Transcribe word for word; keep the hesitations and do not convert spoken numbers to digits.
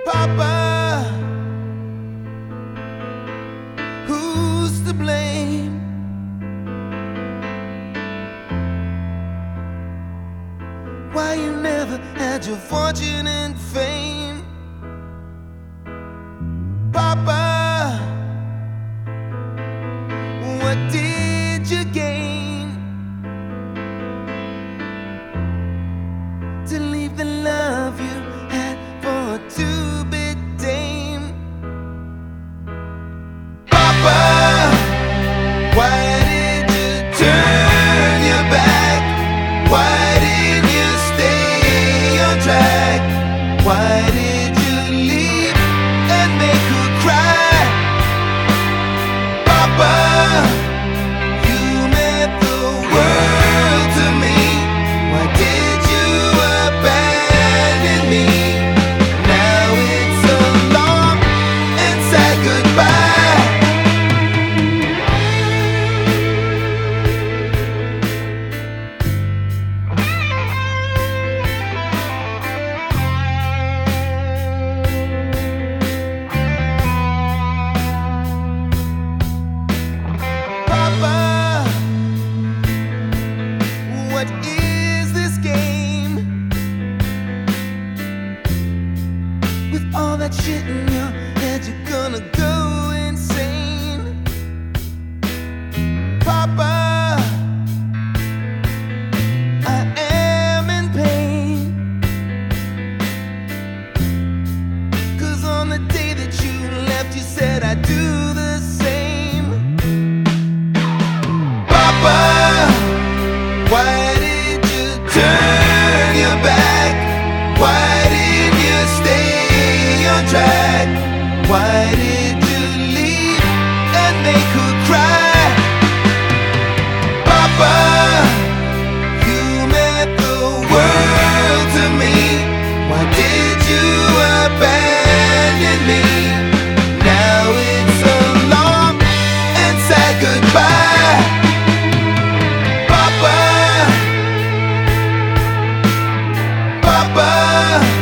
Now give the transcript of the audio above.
Papa, who's to blame? Why you never had your fortune and fame? Papa, what did you gain to leave the love you had for a two-bit dame? Papa, why did you turn your back? Why did you stay on track? Why did you leave and make her cry? Papa, you meant the world to me. Why did you abandon me? Now it's a long and sad goodbye. Papa, what is this game? With all that shit in your head, you're gonna go insane. Papa, I am in pain, 'cause on the day that you left, you said I'd do the same. Papa, why did you turn your back? Why did you stay on track? Why did you leave and make her cry? Papa, you meant the world to me. Why did you abandon me? Now it's a long and sad goodbye. Papa, Papa.